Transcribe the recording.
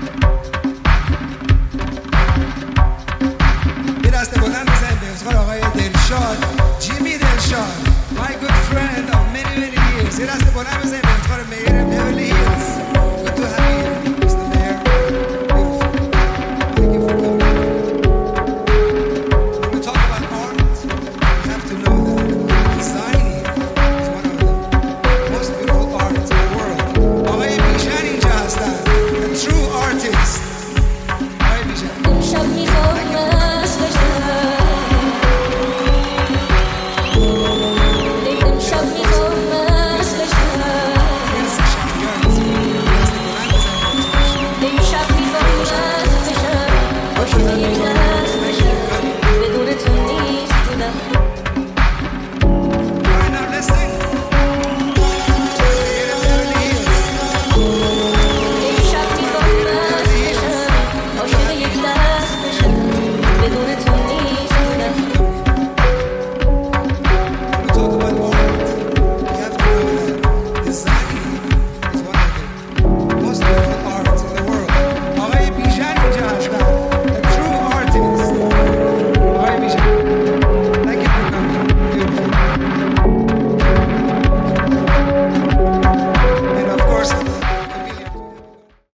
یه دست بلند بزنیم به افتخار آقای دلشاد، جیمی دلشاد، my good friend of many years. یه دست بلند بزنیم به افتخار میر بیورلی هیلز.